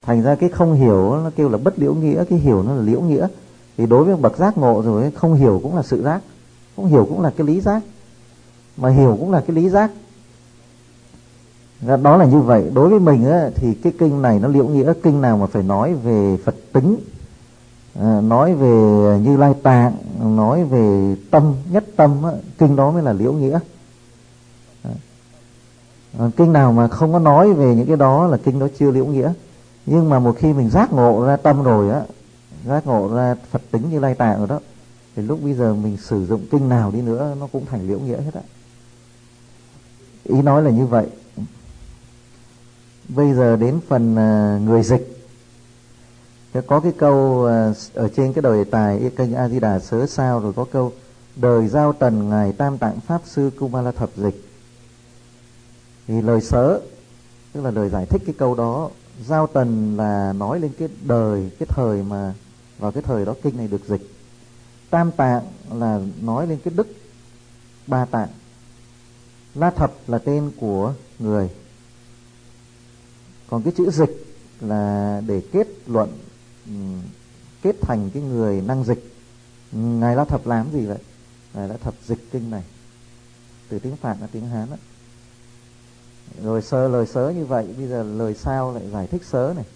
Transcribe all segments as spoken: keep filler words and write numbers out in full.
Thành ra cái không hiểu nó kêu là bất liễu nghĩa, cái hiểu nó là liễu nghĩa. Thì đối với bậc giác ngộ rồi, không hiểu cũng là sự giác, không hiểu cũng là cái lý giác, mà hiểu cũng là cái lý giác. Đó là như vậy. Đối với mình á, thì cái kinh này nó liễu nghĩa. Kinh nào mà phải nói về Phật tính, à, nói về Như Lai Tạng, nói về tâm, nhất tâm á, kinh đó mới là liễu nghĩa. à, Kinh nào mà không có nói về những cái đó là kinh đó chưa liễu nghĩa. Nhưng mà một khi mình giác ngộ ra tâm rồi á, giác ngộ ra Phật tính Như Lai Tạng rồi đó, thì lúc bây giờ mình sử dụng kinh nào đi nữa nó cũng thành liễu nghĩa hết á. Ý nói là như vậy. Bây giờ đến phần uh, người dịch. Có cái câu uh, ở trên cái đời tài kênh A Di Đà Sớ Sao, rồi có câu đời Giao Tần ngài Tam Tạng Pháp Sư Kumala Thập Dịch. Thì lời sớ tức là lời giải thích cái câu đó. Giao Tần là nói lên cái đời, cái thời mà vào cái thời đó kinh này được dịch. Tam Tạng là nói lên cái đức Ba Tạng. La Thập là tên của người. Còn cái chữ dịch là để kết luận, kết thành cái người năng dịch. Ngài La Thập làm gì vậy? Ngài La Thập dịch kinh này từ tiếng Phạn đến tiếng Hán đó. Rồi sơ lời sớ như vậy. Bây giờ lời sao lại giải thích sớ này.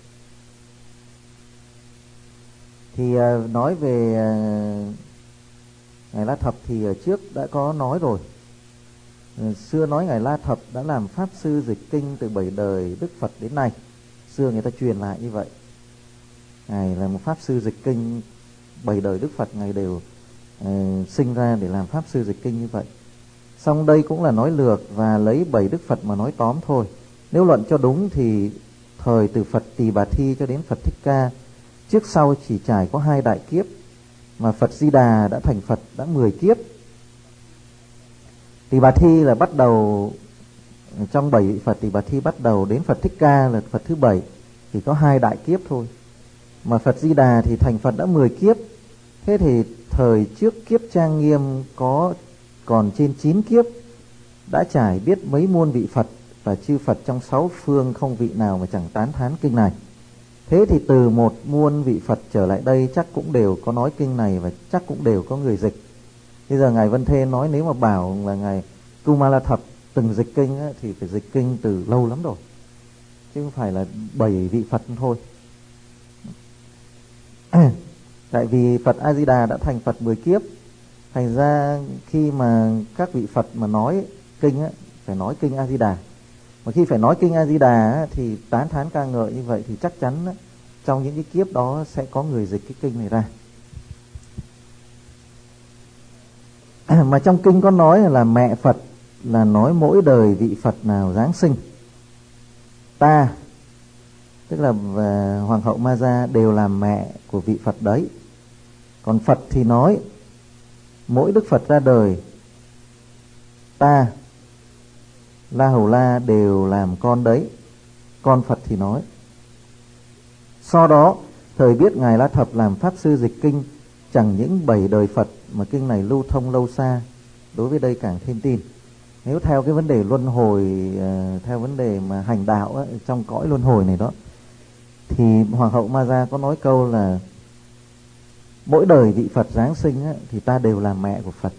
Thì uh, nói về uh, Ngài La Thập thì ở trước đã có nói rồi. uh, Xưa nói Ngài La Thập đã làm pháp sư dịch kinh từ bảy đời Đức Phật đến nay. Xưa người ta truyền lại như vậy. Ngài là một pháp sư dịch kinh, bảy đời Đức Phật Ngài đều uh, sinh ra để làm pháp sư dịch kinh như vậy. Xong đây cũng là nói lược và lấy bảy Đức Phật mà nói tóm thôi. Nếu luận cho đúng thì thời từ Phật Tỳ Bà Thi cho đến Phật Thích Ca, trước sau chỉ trải có hai đại kiếp, mà Phật Di Đà đã thành Phật đã mười kiếp. Tỳ Bà Thi là bắt đầu, trong bảy vị Phật Tỳ Bà Thi bắt đầu đến Phật Thích Ca là Phật thứ bảy, thì có hai đại kiếp thôi. Mà Phật Di Đà thì thành Phật đã mười kiếp. Thế thì thời trước kiếp Trang Nghiêm có còn trên chín kiếp, đã trải biết mấy muôn vị Phật, và chư Phật trong sáu phương không vị nào mà chẳng tán thán kinh này. Thế thì từ một muôn vị Phật trở lại đây chắc cũng đều có nói kinh này, và chắc cũng đều có người dịch. Bây giờ Ngài Vân Thê nói nếu mà bảo là Ngài Kumala Thập từng dịch kinh á, thì phải dịch kinh từ lâu lắm rồi, chứ không phải là bảy vị Phật thôi. Tại vì Phật A Di Đà đã thành Phật mười kiếp, thành ra khi mà các vị Phật mà nói kinh á, phải nói kinh A Di Đà. Mà khi phải nói kinh A Di Đà á, thì tán thán ca ngợi như vậy thì chắc chắn á, trong những cái kiếp đó sẽ có người dịch cái kinh này ra. Mà trong kinh có nói là mẹ Phật, là nói mỗi đời vị Phật nào giáng sinh. Ta, tức là Hoàng hậu Ma Gia, đều là mẹ của vị Phật đấy. Còn Phật thì nói mỗi Đức Phật ra đời, ta, La Hầu La đều làm con đấy. Con Phật thì nói. Sau đó thời biết Ngài La Thập làm pháp sư dịch kinh, chẳng những bảy đời Phật mà kinh này lưu thông lâu xa, đối với đây càng thêm tin. Nếu theo cái vấn đề luân hồi, theo vấn đề mà hành đạo ấy, trong cõi luân hồi này đó, thì Hoàng hậu Ma Gia có nói câu là mỗi đời vị Phật giáng sinh ấy, thì ta đều là mẹ của Phật.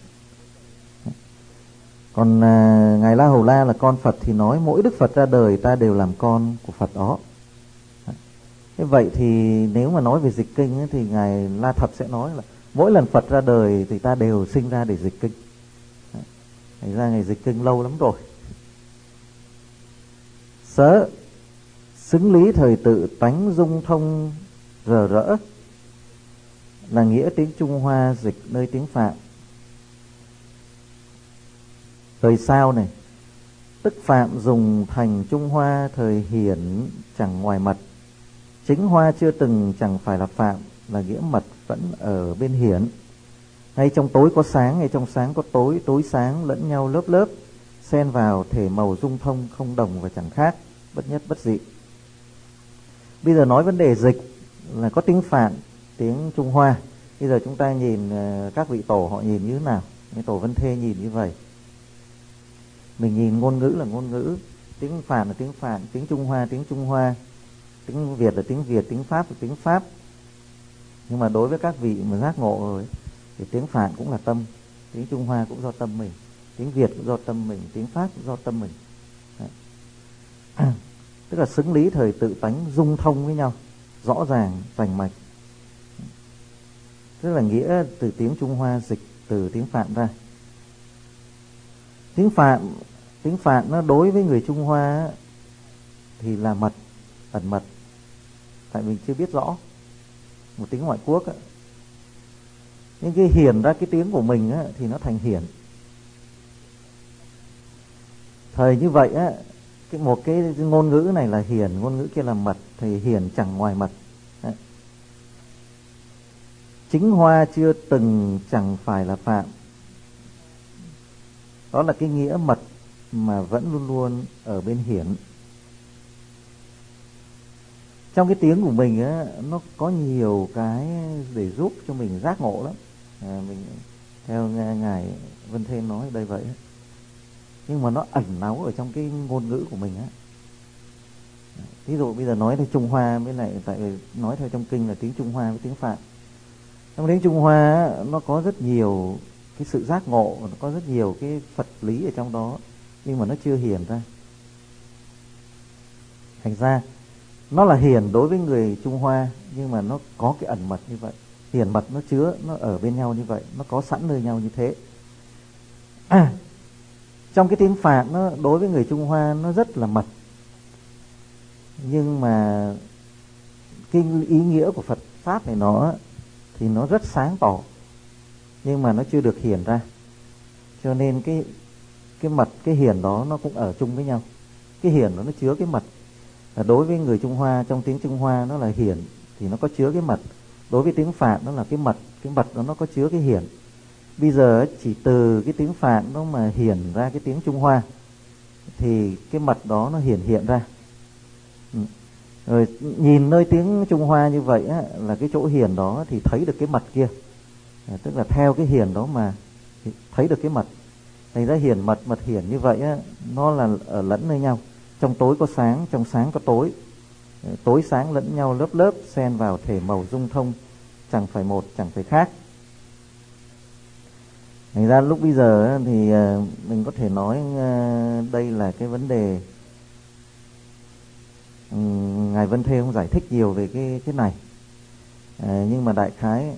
Còn à, Ngài La Hầu La là con Phật thì nói mỗi Đức Phật ra đời ta đều làm con của Phật đó. Thế vậy thì nếu mà nói về dịch kinh ấy, thì Ngài La Thập sẽ nói là mỗi lần Phật ra đời thì ta đều sinh ra để dịch kinh. Thành ra Ngài dịch kinh lâu lắm rồi. Sớ, xứng lý thời tự tánh dung thông rờ rỡ, là nghĩa tiếng Trung Hoa dịch nơi tiếng Phạn. Thời sao này, tức Phạm dùng thành Trung Hoa thời hiển chẳng ngoài mật. Chính Hoa chưa từng chẳng phải là Phạm, là nghĩa mật vẫn ở bên hiển. Ngay trong tối có sáng, ngay trong sáng có tối, tối sáng lẫn nhau lớp lớp, xen vào thể màu dung thông không đồng và chẳng khác, bất nhất bất dị. Bây giờ nói vấn đề dịch là có tiếng Phạn, tiếng Trung Hoa. Bây giờ chúng ta nhìn các vị tổ họ nhìn như thế nào. Cái tổ Vân Thê nhìn như vậy. Mình nhìn ngôn ngữ là ngôn ngữ, tiếng Phạn là tiếng Phạn, tiếng Trung Hoa tiếng Trung Hoa. Tiếng Việt là tiếng Việt, tiếng Pháp là tiếng Pháp. Nhưng mà đối với các vị mà giác ngộ rồi thì tiếng Phạn cũng là tâm, tiếng Trung Hoa cũng do tâm mình, tiếng Việt cũng do tâm mình, tiếng Pháp cũng do tâm mình. Tức là xứng lý thời tự tánh, dung thông với nhau, rõ ràng, rành mạch. Tức là nghĩa từ tiếng Trung Hoa dịch từ tiếng Phạn ra. Tiếng Phạn, tiếng Phạn nó đối với người Trung Hoa thì là mật, ẩn mật. Tại mình chưa biết rõ. Một tiếng ngoại quốc á. Nhưng cái hiển ra cái tiếng của mình á, thì nó thành hiển. Thời như vậy á, cái một cái ngôn ngữ này là hiển, ngôn ngữ kia là mật, thì hiển chẳng ngoài mật. Đấy. Chính hoa chưa từng chẳng phải là Phạn. Đó là cái nghĩa mật mà vẫn luôn luôn ở bên hiển. Trong cái tiếng của mình á, nó có nhiều cái để giúp cho mình giác ngộ lắm. À, mình theo ngài Vân Thêm nói đây vậy. Nhưng mà nó ẩn náu ở trong cái ngôn ngữ của mình á. Ví dụ bây giờ nói theo Trung Hoa với lại, tại vì nói theo trong kinh là tiếng Trung Hoa với tiếng Phạn. Trong tiếng Trung Hoa á, nó có rất nhiều cái sự giác ngộ, nó có rất nhiều cái Phật lý ở trong đó, nhưng mà nó chưa hiển ra. Thành ra nó là hiển đối với người Trung Hoa, nhưng mà nó có cái ẩn mật như vậy. Hiển mật nó chứa, nó ở bên nhau như vậy, nó có sẵn nơi nhau như thế. À, trong cái tiếng Phạn nó đối với người Trung Hoa nó rất là mật, nhưng mà cái ý nghĩa của Phật pháp này nó thì nó rất sáng tỏ, nhưng mà nó chưa được hiển ra. Cho nên cái cái mật, cái hiển đó nó cũng ở chung với nhau. Cái hiển đó nó chứa cái mật. Đối với người Trung Hoa, trong tiếng Trung Hoa nó là hiển thì nó có chứa cái mật. Đối với tiếng Phạn nó là cái mật, cái mật đó nó có chứa cái hiển. Bây giờ chỉ từ cái tiếng Phạn nó mà hiển ra cái tiếng Trung Hoa thì cái mật đó nó hiển hiện ra. Rồi nhìn nơi tiếng Trung Hoa như vậy á, là cái chỗ hiển đó thì thấy được cái mật kia. À, tức là theo cái hiển đó mà thấy được cái mật. Thành ra hiển mật, mật hiển như vậy á, nó là ở lẫn nơi nhau. Trong tối có sáng, trong sáng có tối. Tối sáng lẫn nhau lớp lớp, xen vào thể màu dung thông, chẳng phải một, chẳng phải khác. Thành ra lúc bây giờ thì mình có thể nói đây là cái vấn đề Ngài Vân Thê không giải thích nhiều về cái cái này. À, nhưng mà đại khái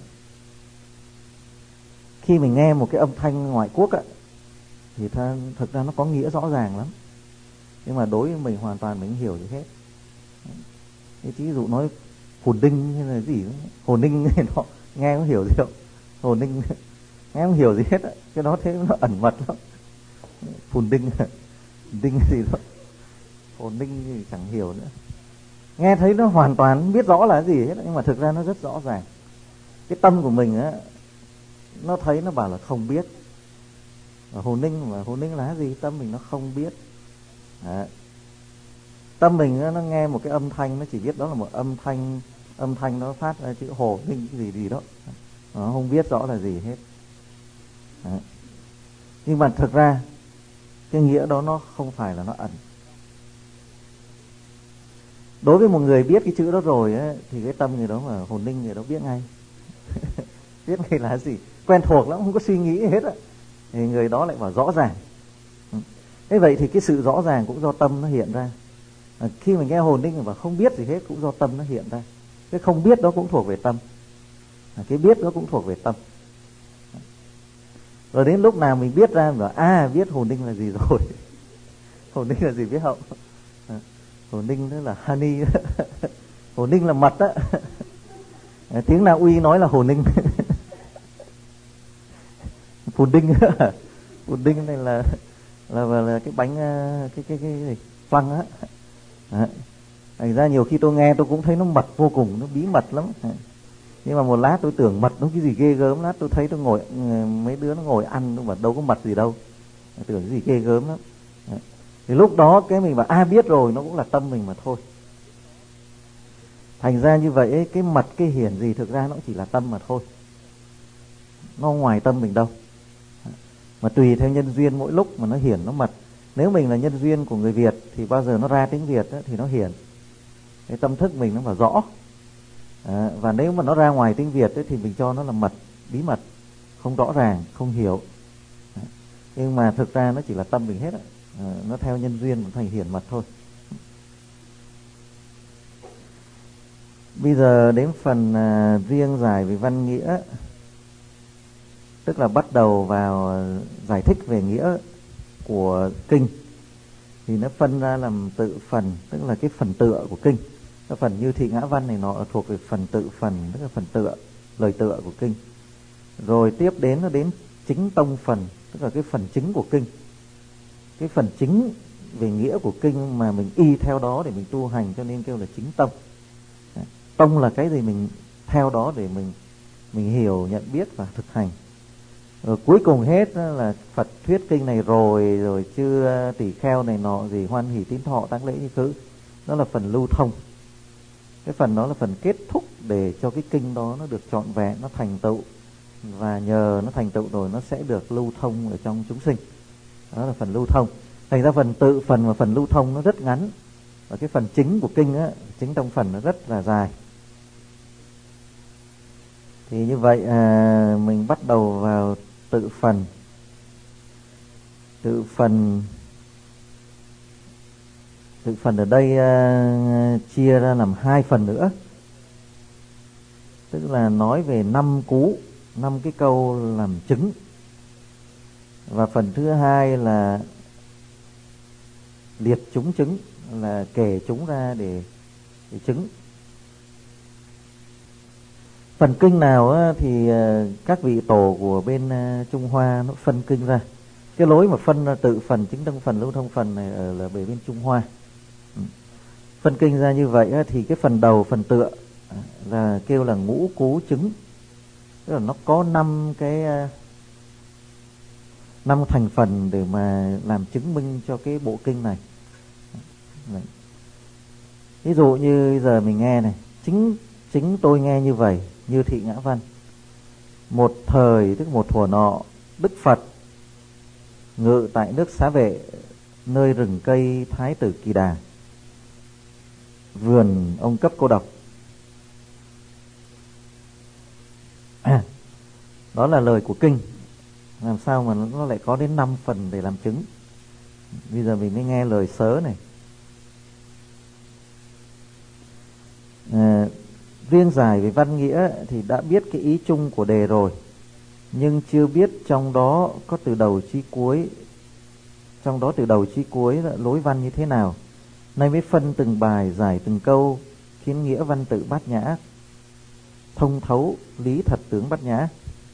khi mình nghe một cái âm thanh ngoại quốc á, thì ta, thực ra nó có nghĩa rõ ràng lắm. Nhưng mà đối với mình hoàn toàn mình không hiểu gì hết. Cái ví dụ nói hồn đinh hay là gì đó. Hồn đinh thì nó nghe không hiểu gì đâu. Hồn đinh nghe không hiểu gì hết á. Cái đó thế nó ẩn mật lắm. Phồn đinh đinh gì đó. Hồn đinh thì chẳng hiểu nữa. Nghe thấy nó hoàn toàn không biết rõ là cái gì hết, nhưng mà thực ra nó rất rõ ràng. Cái tâm của mình á, nó thấy nó bảo là không biết. Và hồn ninh mà hồn ninh là cái gì? Tâm mình nó không biết. Đấy. Tâm mình nó nghe một cái âm thanh, nó chỉ biết đó là một âm thanh, âm thanh nó phát ra chữ hồ ninh gì gì đó, nó không biết rõ là gì hết. Đấy. Nhưng mà thực ra cái nghĩa đó nó không phải là nó ẩn. Đối với một người biết cái chữ đó rồi ấy, thì cái tâm người đó mà hồn ninh người đó biết ngay. Biết ngay là gì, quen thuộc lắm, không có suy nghĩ hết á, thì người đó lại bảo rõ ràng. Thế vậy thì cái sự rõ ràng cũng do tâm nó hiện ra. À, khi mình nghe hồn ninh và không biết gì hết cũng do tâm nó hiện ra. Cái không biết đó cũng thuộc về tâm, à, cái biết đó cũng thuộc về tâm. Rồi đến lúc nào mình biết ra mình bảo à biết hồn ninh là gì rồi. Hồn ninh là gì biết không? À, hồn ninh đó là honey. Hồn ninh là mật á. À, tiếng Na Uy nói là hồn ninh. Phồn đinh. Phồn đinh này là là, là, là cái bánh cái cái cái gì flan á. À, thành ra nhiều khi tôi nghe tôi cũng thấy nó mật vô cùng, nó bí mật lắm. À, nhưng mà một lát tôi tưởng mật nó cái gì ghê gớm, lát tôi thấy tôi ngồi mấy đứa nó ngồi ăn, nó bảo đâu có mật gì đâu, tưởng cái gì ghê gớm lắm. À, thì lúc đó cái mình bảo a à, biết rồi, nó cũng là tâm mình mà thôi. Thành ra như vậy cái mật cái hiển gì thực ra nó chỉ là tâm mà thôi, nó ngoài tâm mình đâu. Mà tùy theo nhân duyên mỗi lúc mà nó hiển nó mật. Nếu mình là nhân duyên của người Việt thì bao giờ nó ra tiếng Việt đó, thì nó hiển. cái tâm thức mình nó vào rõ. À, và nếu mà nó ra ngoài tiếng Việt ấy, thì mình cho nó là mật, bí mật, không rõ ràng, không hiểu. À, nhưng mà thực ra nó chỉ là tâm mình hết á. À, nó theo nhân duyên cũng thành hiển mật thôi. Bây giờ đến phần à, riêng giải về văn nghĩa, tức là bắt đầu vào giải thích về nghĩa của kinh. Thì nó phân ra làm tự phần, tức là cái phần tựa của kinh. Cái phần Như Thị Ngã Văn này nó thuộc về phần tự phần, tức là phần tựa, lời tựa của kinh. Rồi tiếp đến nó đến chính tông phần, tức là cái phần chính của kinh. Cái phần chính về nghĩa của kinh mà mình y theo đó để mình tu hành, cho nên kêu là chính tông. Tông là cái gì mình theo đó để mình mình hiểu, nhận biết và thực hành. Rồi cuối cùng hết là Phật thuyết kinh này rồi, rồi chư tỷ kheo này nọ gì hoan hỷ tín thọ táng lễ như thứ, đó là phần lưu thông. Cái phần đó là phần kết thúc để cho cái kinh đó nó được trọn vẹn, nó thành tựu, và nhờ nó thành tựu rồi nó sẽ được lưu thông ở trong chúng sinh. Đó là phần lưu thông. Thành ra phần tự phần và phần lưu thông nó rất ngắn, và cái phần chính của kinh á, chính tông phần nó rất là dài. Thì như vậy à, mình bắt đầu vào tự phần. Tự phần Tự phần ở đây à, chia ra làm hai phần nữa. Tức là nói về năm cú, năm cái câu làm chứng. Và phần thứ hai là liệt chúng chứng, là kể chúng ra để, để chứng. Phần kinh nào á, thì à, các vị tổ của bên à, Trung Hoa nó phân kinh ra. Cái lối mà phân ra tự phần, chính tông phần, lưu thông phần này ở là về bên Trung Hoa. Phân kinh ra như vậy á, thì cái phần đầu, phần tựa là kêu là ngũ cú chứng. Tức là nó có năm cái năm thành phần để mà làm chứng minh cho cái bộ kinh này. Đấy. Ví dụ như giờ mình nghe này, chính chính tôi nghe như vậy, Như Thị Ngã Văn. Một thời, tức một thuở nọ, Đức Phật ngự tại nước Xá Vệ, nơi rừng cây Thái Tử Kỳ Đà, vườn ông cấp cô độc. À, đó là lời của kinh. Làm sao mà nó lại có đến năm phần để làm chứng. Bây giờ mình mới nghe lời sớ này. À, riêng giải về văn nghĩa thì đã biết cái ý chung của đề rồi, nhưng chưa biết trong đó có từ đầu chí cuối, trong đó từ đầu chí cuối là lối văn như thế nào. Nay mới phân từng bài, giải từng câu, khiến nghĩa văn tự bát nhã, thông thấu lý thật tướng bát nhã.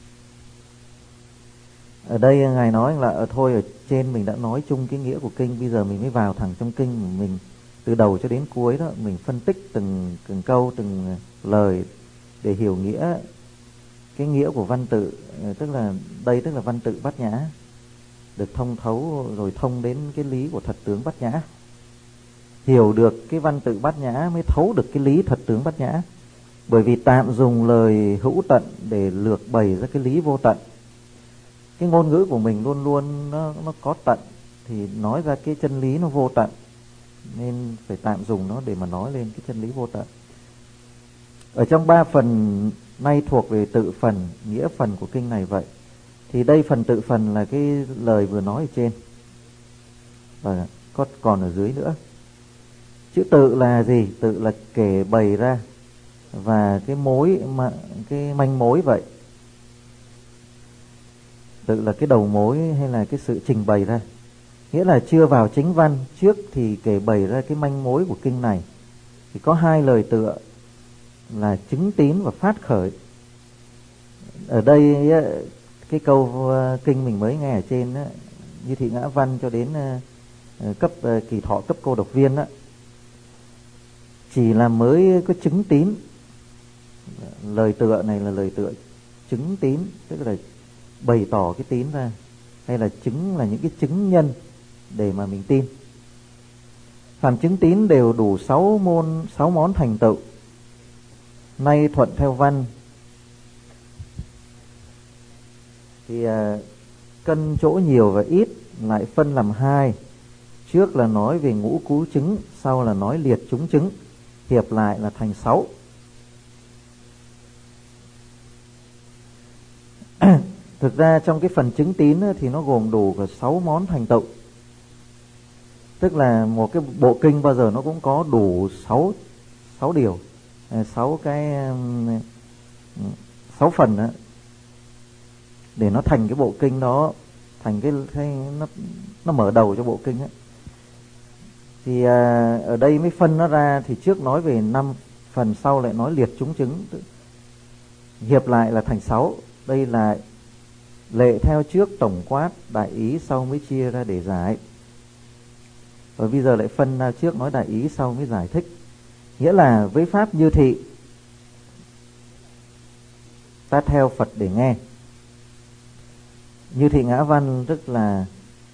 Ở đây Ngài nói là ở thôi ở trên mình đã nói chung cái nghĩa của kinh, bây giờ mình mới vào thẳng trong kinh, mình từ đầu cho đến cuối đó mình phân tích từng từng câu, từng lời để hiểu nghĩa, cái nghĩa của văn tự. Tức là đây tức là văn tự bát nhã, được thông thấu rồi thông đến cái lý của thật tướng bát nhã. Hiểu được cái văn tự bát nhã mới thấu được cái lý thật tướng bát nhã. Bởi vì tạm dùng lời hữu tận để lược bày ra cái lý vô tận. Cái ngôn ngữ của mình luôn luôn nó, nó có tận, thì nói ra cái chân lý nó vô tận, nên phải tạm dùng nó để mà nói lên cái chân lý vô tận. Ở trong ba phần nay thuộc về tự phần, nghĩa phần của kinh này vậy. Thì đây phần tự phần là cái lời vừa nói ở trên, và có còn ở dưới nữa. Chữ tự là gì? Tự là kể bày ra, và cái mối mà cái manh mối vậy. Tự là cái đầu mối hay là cái sự trình bày ra. Nghĩa là chưa vào chính văn, trước thì kể bày ra cái manh mối của kinh này. Thì có hai lời tựa là chứng tín và phát khởi. Ở đây cái câu kinh mình mới nghe ở trên đó, Như Thị Ngã Văn cho đến cấp Kỳ Thọ, cấp cô độc viên đó, chỉ là mới có chứng tín. Lời tựa này là lời tựa chứng tín, tức là bày tỏ cái tín ra, hay là chứng là những cái chứng nhân để mà mình tin. Phàm chứng tín đều đủ sáu môn, sáu món thành tựu. Nay thuận theo văn thì à, cân chỗ nhiều và ít lại phân làm hai. Trước là nói về ngũ cú chứng, sau là nói liệt chúng chứng. hiệp lại là thành sáu. Thực ra trong cái phần chứng tín thì nó gồm đủ cả sáu món thành tựu. Tức là một cái bộ kinh bao giờ nó cũng có đủ sáu sáu điều, sáu cái sáu phần đó, để nó thành cái bộ kinh đó, thành cái, cái nó nó mở đầu cho bộ kinh ấy. Thì à, ở đây mới phân nó ra, thì trước nói về năm phần, sau lại nói liệt chúng chứng, hiệp lại là thành sáu. Đây là lệ theo trước tổng quát đại ý, sau mới chia ra để giải. Rồi bây giờ lại phân ra, trước nói đại ý sau mới giải thích. Nghĩa là với pháp như thị, ta theo Phật để nghe. Như thị ngã văn tức là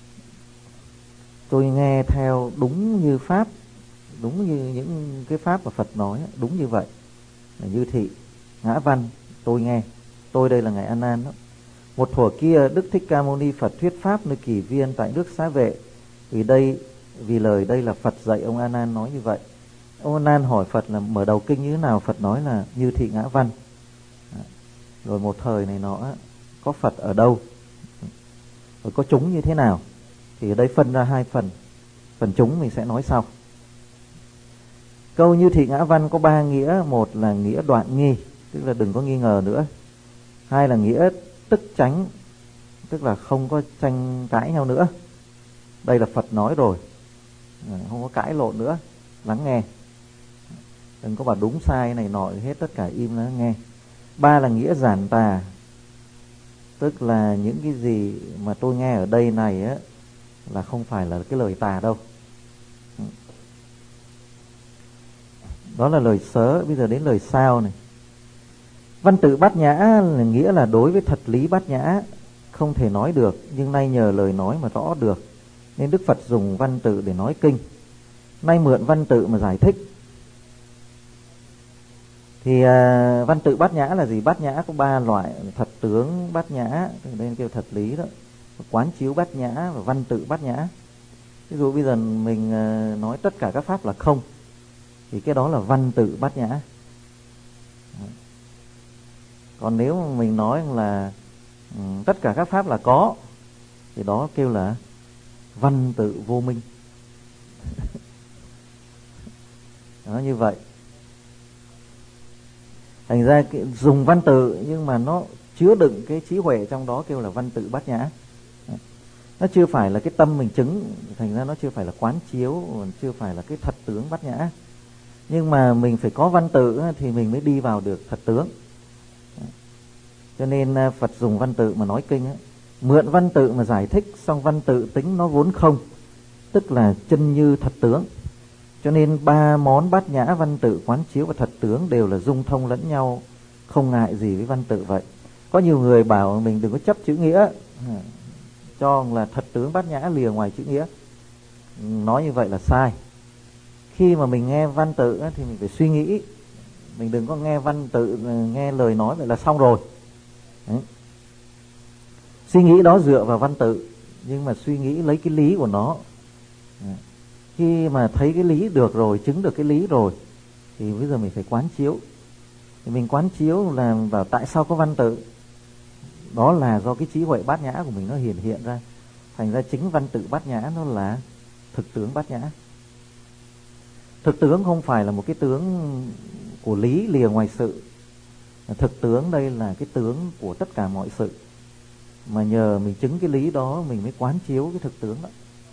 tôi nghe theo đúng như pháp, đúng như những cái pháp mà Phật nói, đúng như vậy là như thị ngã văn. Tôi nghe, tôi đây là ngài A Nan đó. Một thuở kia Đức Thích Ca Mâu Ni Phật thuyết pháp nơi Kỳ Viên tại nước Xá Vệ. Vì đây, vì lời đây là Phật dạy ông A Nan nói như vậy. Ông A Nan hỏi Phật là mở đầu kinh như thế nào, Phật nói là như thị ngã văn. Rồi một thời này nọ có Phật ở đâu, rồi có chúng như thế nào, thì ở đây phân ra hai phần. Phần chúng mình sẽ nói sau. Câu như thị ngã văn có ba nghĩa. Một là nghĩa đoạn nghi, tức là đừng có nghi ngờ nữa. Hai là nghĩa tức tránh, tức là không có tranh cãi nhau nữa. Đây là Phật nói rồi, không có cãi lộn nữa, lắng nghe, đừng có bảo đúng sai này nọ hết, tất cả im lắng nghe. Ba là nghĩa giản tà, tức là những cái gì mà tôi nghe ở đây này á là không phải là cái lời tà đâu. Đó là lời sớ. Bây giờ đến lời sao này. Văn tự bát nhã là nghĩa là đối với thật lý bát nhã không thể nói được, nhưng nay nhờ lời nói mà rõ được, nên Đức Phật dùng văn tự để nói kinh. Nay mượn văn tự mà giải thích. Thì à, văn tự bát nhã là gì? Bát nhã có ba loại: thật tướng bát nhã, đây kêu thật lý đó, quán chiếu bát nhã và văn tự bát nhã. Ví dụ bây giờ mình à, nói tất cả các pháp là không, thì cái đó là văn tự bát nhã. Còn nếu mà mình nói là um, tất cả các pháp là có, thì đó kêu là văn tự vô minh. Nó như vậy. Thành ra cái, dùng văn tự nhưng mà nó chứa đựng cái trí huệ trong đó, kêu là văn tự bát nhã. Nó chưa phải là cái tâm mình chứng, thành ra nó chưa phải là quán chiếu, chưa phải là cái thật tướng bát nhã. Nhưng mà mình phải có văn tự thì mình mới đi vào được thật tướng. Cho nên Phật dùng văn tự mà nói kinh ấy. Mượn văn tự mà giải thích, xong văn tự tính nó vốn không, tức là chân như thật tướng. Cho nên ba món bát nhã, văn tự, quán chiếu và thật tướng đều là dung thông lẫn nhau, không ngại gì với văn tự vậy. Có nhiều người bảo mình đừng có chấp chữ nghĩa, cho là thật tướng bát nhã lìa ngoài chữ nghĩa. Nói như vậy là sai. Khi mà mình nghe văn tự thì mình phải suy nghĩ. Mình đừng có nghe văn tự, nghe lời nói vậy là xong rồi. Đấy. Suy nghĩ đó dựa vào văn tự, nhưng mà suy nghĩ lấy cái lý của nó. Đấy. Khi mà thấy cái lý được rồi, chứng được cái lý rồi, thì bây giờ mình phải quán chiếu. Thì mình quán chiếu là vào tại sao có văn tự. Đó là do cái trí huệ bát nhã của mình nó hiện hiện ra. Thành ra chính văn tự bát nhã nó là thực tướng bát nhã. Thực tướng không phải là một cái tướng của lý lìa ngoài sự. Thực tướng đây là cái tướng của tất cả mọi sự. Mà nhờ mình chứng cái lý đó, mình mới quán chiếu cái thực tướng đó.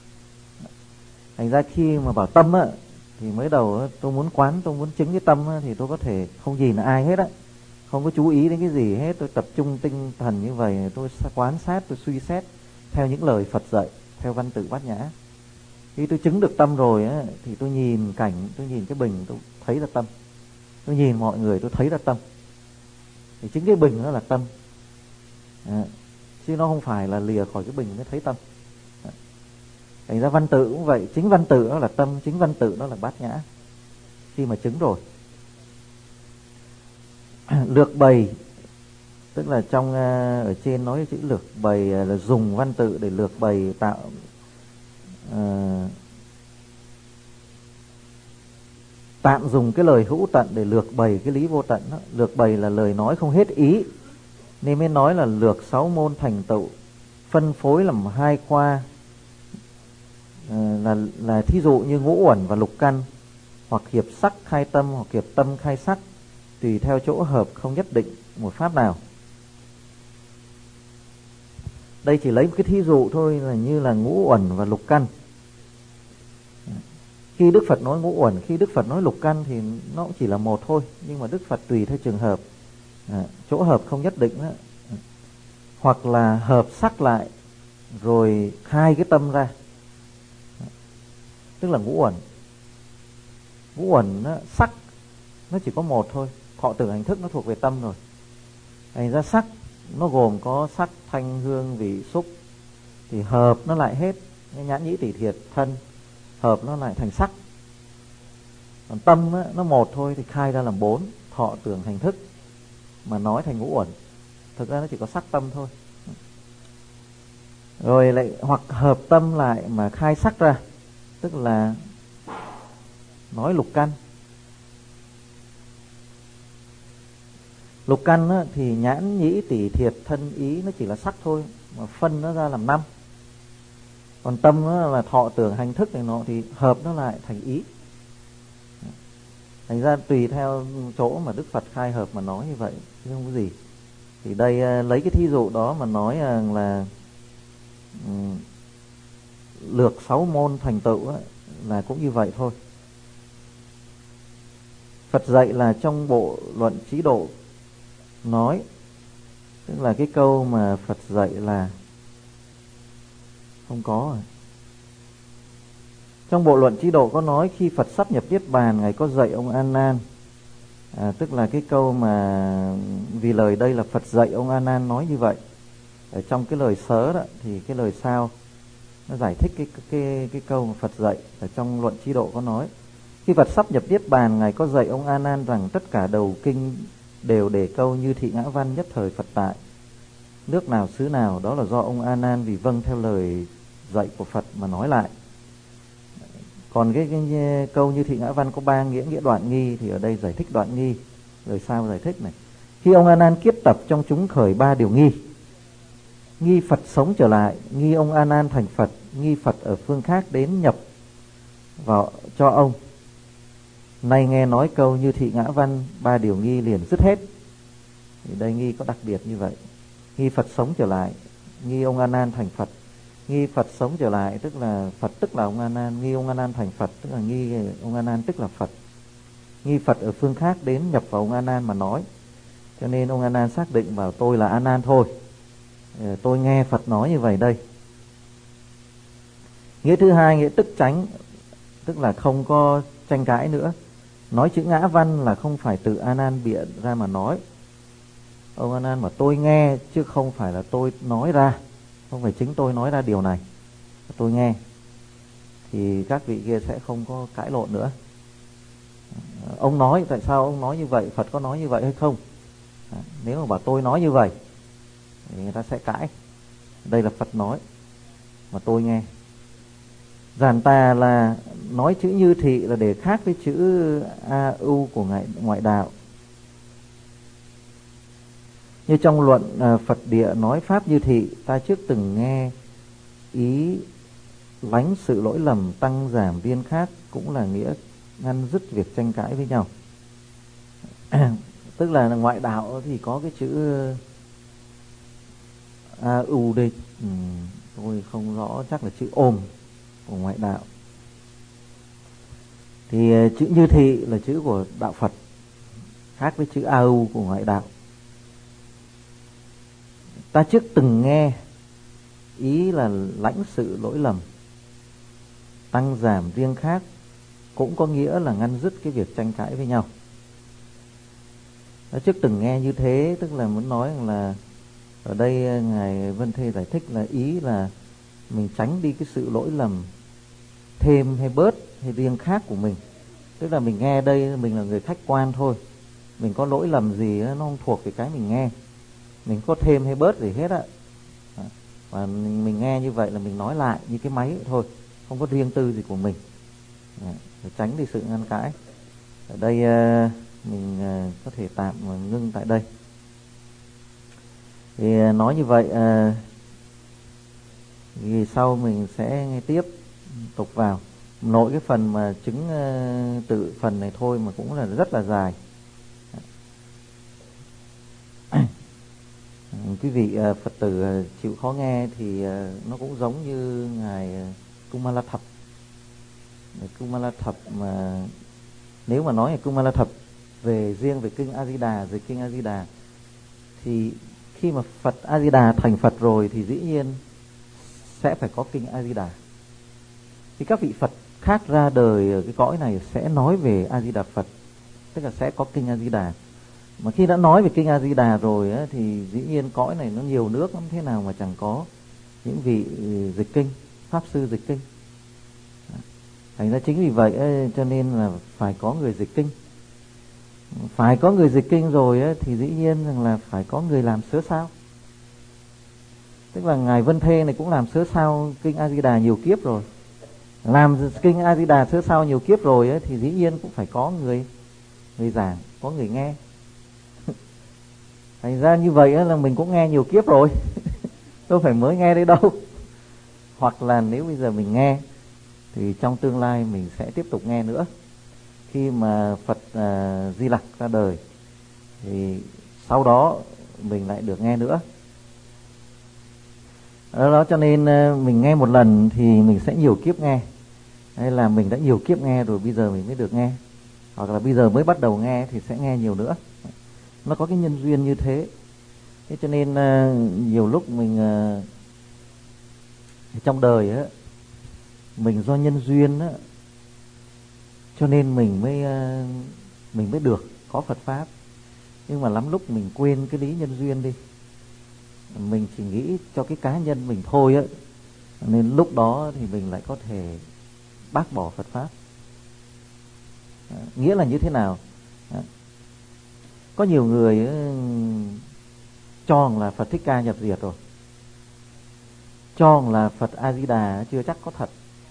Thành ra khi mà bảo tâm á, thì mới đầu á, tôi muốn quán, tôi muốn chứng cái tâm á, thì tôi có thể không nhìn ai hết á, không có chú ý đến cái gì hết. Tôi tập trung tinh thần như vậy, tôi quán sát, tôi suy xét theo những lời Phật dạy, theo văn tự bát nhã. Khi tôi chứng được tâm rồi á, thì tôi nhìn cảnh, tôi nhìn cái bình, tôi thấy là tâm. Tôi nhìn mọi người, tôi thấy là tâm. Thì chính cái bình nó là tâm, à, chứ nó không phải là lìa khỏi cái bình mới thấy tâm. Thành ra văn tự cũng vậy, chính văn tự nó là tâm, chính văn tự nó là bát nhã khi mà chứng rồi. Lược bày, tức là trong ở trên nói chữ lược bày là dùng văn tự để lược bày tạo uh, tạm dùng cái lời hữu tận để lược bày cái lý vô tận đó. Lược bày là lời nói không hết ý, nên mới nói là lược sáu môn thành tựu, phân phối làm hai khoa, là là thí dụ như ngũ uẩn và lục căn, hoặc hiệp sắc khai tâm, hoặc hiệp tâm khai sắc, tùy theo chỗ hợp, không nhất định một pháp nào. Đây chỉ lấy một cái thí dụ thôi, là như là ngũ uẩn và lục căn. Khi Đức Phật nói ngũ uẩn, khi Đức Phật nói lục căn thì nó cũng chỉ là một thôi, nhưng mà Đức Phật tùy theo trường hợp, à, chỗ hợp không nhất định đó. Hoặc là hợp sắc lại rồi khai cái tâm ra, tức là ngũ uẩn. Ngũ uẩn nó, sắc nó chỉ có một thôi, thọ tưởng hành thức nó thuộc về tâm rồi. Thành ra sắc nó gồm có sắc, thanh, hương, vị, xúc, thì hợp nó lại hết, nhãn nhĩ tỷ thiệt thân, hợp nó lại thành sắc. Còn tâm á, nó một thôi thì khai ra làm bốn, thọ tưởng hành thức, mà nói thành ngũ uẩn. Thực ra nó chỉ có sắc tâm thôi. Rồi lại hoặc hợp tâm lại mà khai sắc ra, tức là nói lục căn. Lục căn á, thì nhãn nhĩ tỷ thiệt thân ý nó chỉ là sắc thôi, mà phân nó ra làm năm. Còn tâm nó là thọ tưởng hành thức này nọ, thì hợp nó lại thành ý. Thành ra tùy theo chỗ mà Đức Phật khai hợp mà nói như vậy, chứ không có gì. Thì đây lấy cái thí dụ đó mà nói là um, lược sáu môn thành tựu á, là cũng như vậy thôi. Phật dạy là trong bộ luận trí độ nói, tức là cái câu mà Phật dạy là không có rồi. Trong bộ luận trí độ có nói khi Phật sắp nhập niết bàn, Ngài có dạy ông A Nan, à, tức là cái câu mà vì lời đây là Phật dạy ông A Nan nói như vậy. Ở trong cái lời sớ đó thì cái lời sau nó giải thích cái cái cái câu mà Phật dạy. Ở trong luận trí độ có nói khi Phật sắp nhập niết bàn, Ngài có dạy ông A Nan rằng tất cả đầu kinh đều đề câu như thị ngã văn nhất thời Phật tại. Nước nào xứ nào đó là do ông A Nan vì vâng theo lời dạy của Phật mà nói lại. Còn cái, cái câu như thị ngã văn có ba nghĩa, nghĩa đoạn nghi, thì ở đây giải thích đoạn nghi. Lời sau giải thích này: khi ông A Nan kiết tập trong chúng khởi ba điều nghi: nghi Phật sống trở lại, nghi ông A Nan thành Phật, nghi Phật ở phương khác đến nhập vào cho ông. Nay nghe nói câu như thị ngã văn, ba điều nghi liền dứt hết. Thì đây nghi có đặc biệt như vậy: nghi Phật sống trở lại, nghi ông A Nan thành Phật. Nghi Phật sống trở lại tức là Phật, tức là ông A Nan. Nghi ông A Nan thành Phật tức là nghi ông A Nan tức là Phật. Nghi Phật ở phương khác đến nhập vào ông A Nan mà nói. Cho nên ông A Nan xác định bảo tôi là A Nan thôi, tôi nghe Phật nói như vậy đây. Nghĩa thứ hai, nghĩa tức chánh, tức là không có tranh cãi nữa. Nói chữ ngã văn là không phải từ A Nan bịa ra mà nói. Ông A Nan mà tôi nghe chứ không phải là tôi nói ra, không phải chính tôi nói ra điều này, tôi nghe, thì các vị kia sẽ không có cãi lộn nữa. Ông nói, tại sao ông nói như vậy, Phật có nói như vậy hay không? À, nếu mà bảo tôi nói như vậy thì người ta sẽ cãi. Đây là Phật nói mà tôi nghe. Giản tà là nói chữ như thị là để khác với chữ a u của ngài ngoại đạo. Như trong luận à, Phật địa nói pháp như thị: ta trước từng nghe ý lánh sự lỗi lầm, tăng giảm viên khác, cũng là nghĩa ngăn dứt việc tranh cãi với nhau. Tức là ngoại đạo thì có cái chữ a u đây, ừ, tôi không rõ, chắc là chữ ôm của ngoại đạo. Thì chữ như thị là chữ của đạo Phật, khác với chữ a u của ngoại đạo. Ta trước từng nghe ý là lãnh sự lỗi lầm, tăng giảm riêng khác, cũng có nghĩa là ngăn dứt cái việc tranh cãi với nhau. Ta trước từng nghe như thế tức là muốn nói là ở đây ngài Vân Thê giải thích là ý là mình tránh đi cái sự lỗi lầm thêm hay bớt hay riêng khác của mình. Tức là mình nghe đây mình là người khách quan thôi, mình có lỗi lầm gì nó không thuộc về cái mình nghe, mình có thêm hay bớt gì hết á, và mình, mình nghe như vậy là mình nói lại như cái máy thôi, không có riêng tư gì của mình, để tránh đi sự ngăn cãi. Ở đây mình có thể tạm ngưng tại đây. Thì nói như vậy thì sau mình sẽ nghe tiếp tục vào nội cái phần mà chứng tự phần này thôi mà cũng là rất là dài. Quý vị Phật tử chịu khó nghe thì nó cũng giống như ngài Kumala Thập. Kumala Thập mà nếu mà nói về Kumala Thập về riêng về kinh A Di Đà, về kinh A Di Đà thì khi mà Phật A Di Đà thành Phật rồi thì dĩ nhiên sẽ phải có kinh A Di Đà. Thì các vị Phật khác ra đời ở cái cõi này sẽ nói về A Di Đà Phật, tức là sẽ có kinh A Di Đà. Mà khi đã nói về kinh A Di Đà rồi á, thì dĩ nhiên cõi này nó nhiều nước lắm, thế nào mà chẳng có những vị dịch kinh, pháp sư dịch kinh. Thành ra chính vì vậy ấy, cho nên là phải có người dịch kinh. Phải có người dịch kinh rồi ấy, thì dĩ nhiên rằng là phải có người làm sớ sao. Tức là ngài Vân Thê này cũng làm sớ sao kinh A Di Đà nhiều kiếp rồi. Làm kinh A Di Đà sớ sao nhiều kiếp rồi ấy, thì dĩ nhiên cũng phải có người người giảng, có người nghe. Thành ra như vậy ấy, là mình cũng nghe nhiều kiếp rồi. Đâu phải mới nghe đây đâu. Hoặc là nếu bây giờ mình nghe thì trong tương lai mình sẽ tiếp tục nghe nữa. Khi mà Phật uh, Di Lặc ra đời thì sau đó mình lại được nghe nữa. Đó, đó cho nên uh, mình nghe một lần thì mình sẽ nhiều kiếp nghe. Hay là mình đã nhiều kiếp nghe rồi bây giờ mình mới được nghe. Hoặc là bây giờ mới bắt đầu nghe thì sẽ nghe nhiều nữa. Nó có cái nhân duyên như thế. Thế cho nên uh, nhiều lúc mình uh, trong đời á, mình do nhân duyên á, cho nên mình mới uh, mình mới được có Phật pháp. Nhưng mà lắm lúc mình quên cái lý nhân duyên đi, mình chỉ nghĩ cho cái cá nhân mình thôi á, nên lúc đó thì mình lại có thể bác bỏ Phật pháp. À, nghĩa là như thế nào? À, có nhiều người uh, cho là Phật Thích Ca nhập diệt rồi, cho là Phật A Di Đà chưa chắc có thật.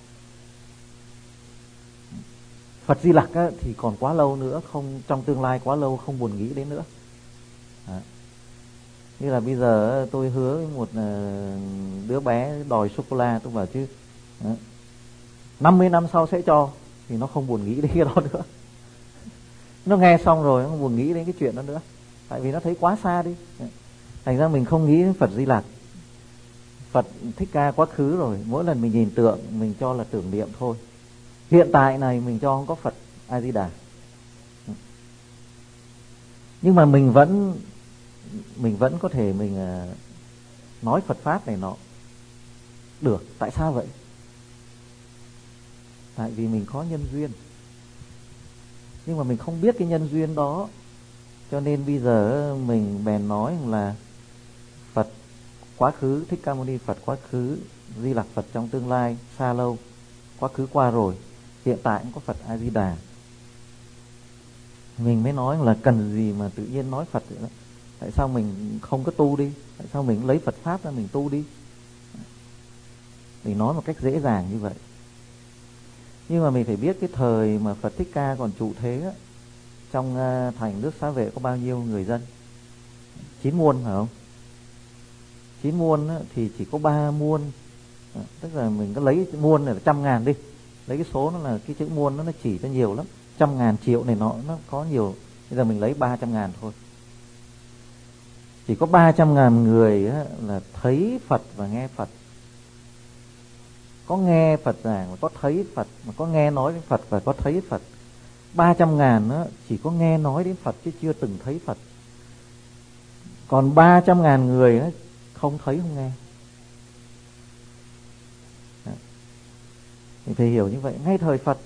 Phật Di Lặc á, thì còn quá lâu nữa, không trong tương lai quá lâu không buồn nghĩ đến nữa. À, như là bây giờ tôi hứa một đứa bé đòi sô cô la, tôi bảo chứ à, năm mươi năm sau sẽ cho, thì nó không buồn nghĩ đến cái đó nữa. Nó nghe xong rồi nó không buồn nghĩ đến cái chuyện đó nữa, tại vì nó thấy quá xa đi. Thành ra mình không nghĩ đến Phật Di Lặc, Phật Thích Ca quá khứ rồi. Mỗi lần mình nhìn tượng mình cho là tưởng niệm thôi. Hiện tại này mình cho không có Phật A Di Đà, nhưng mà mình vẫn mình vẫn có thể mình nói Phật pháp này nọ được. Tại sao vậy? Tại vì mình có nhân duyên, nhưng mà mình không biết cái nhân duyên đó, cho nên bây giờ mình bèn nói là Phật quá khứ, Thích Ca Mâu Ni Phật quá khứ, Di Lặc Phật trong tương lai xa lâu, quá khứ qua rồi, hiện tại cũng có Phật A Di Đà. Mình mới nói là cần gì mà tự nhiên nói Phật vậy đó. Tại sao mình không có tu đi? Tại sao mình lấy Phật pháp ra mình tu đi? Mình nói một cách dễ dàng như vậy. Nhưng mà mình phải biết cái thời mà Phật Thích Ca còn trụ thế á, trong thành nước Xá Vệ có bao nhiêu người dân? Chín muôn phải không? Chín muôn á, thì chỉ có ba muôn. Tức là mình có lấy muôn là trăm ngàn đi, lấy cái số nó là cái chữ muôn nó nó chỉ cho nhiều lắm, trăm ngàn triệu này nó nó có nhiều. Bây giờ mình lấy ba trăm ngàn thôi, chỉ có ba trăm ngàn người á, là thấy Phật và nghe Phật. Có nghe Phật giảng và có thấy Phật, mà có nghe nói đến Phật và có thấy Phật. Ba trăm ngàn á, chỉ có nghe nói đến Phật chứ chưa từng thấy Phật. Còn ba trăm ngàn người á, không thấy không nghe. Mình phải hiểu như vậy. Ngay thời Phật